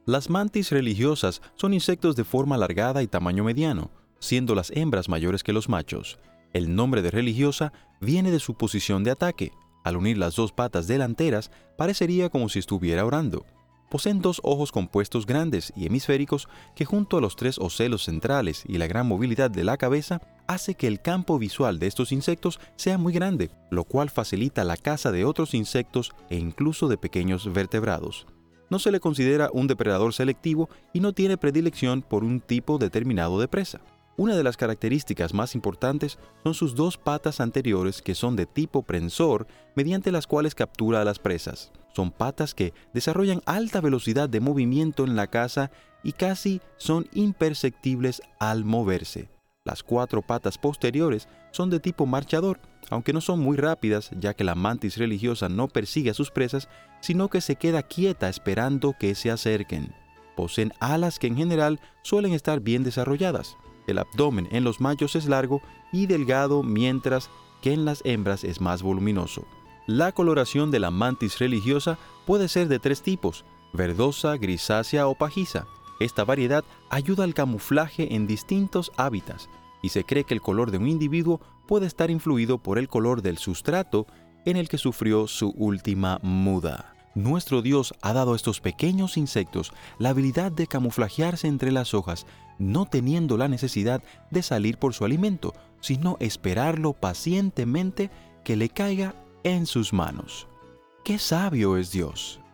Las mantis religiosas son insectos de forma alargada y tamaño mediano, siendo las hembras mayores que los machos. El nombre de religiosa viene de su posición de ataque. Al unir las dos patas delanteras, parecería como si estuviera orando. Poseen dos ojos compuestos grandes y hemisféricos que, junto a los tres ocelos centrales y la gran movilidad de la cabeza, hace que el campo visual de estos insectos sea muy grande, lo cual facilita la caza de otros insectos e incluso de pequeños vertebrados. No se le considera un depredador selectivo y no tiene predilección por un tipo determinado de presa. Una de las características más importantes son sus dos patas anteriores, que son de tipo prensor, mediante las cuales captura a las presas. Son patas que desarrollan alta velocidad de movimiento en la caza y casi son imperceptibles al moverse. Las cuatro patas posteriores son de tipo marchador, aunque no son muy rápidas, ya que la mantis religiosa no persigue a sus presas, sino que se queda quieta esperando que se acerquen. Poseen alas que en general suelen estar bien desarrolladas. El abdomen en los machos es largo y delgado, mientras que en las hembras es más voluminoso. La coloración de la mantis religiosa puede ser de tres tipos: verdosa, grisácea o pajiza. Esta variedad ayuda al camuflaje en distintos hábitats, y se cree que el color de un individuo puede estar influido por el color del sustrato en el que sufrió su última muda. Nuestro Dios ha dado a estos pequeños insectos la habilidad de camuflajearse entre las hojas, no teniendo la necesidad de salir por su alimento, sino esperarlo pacientemente que le caiga en sus manos. ¡Qué sabio es Dios!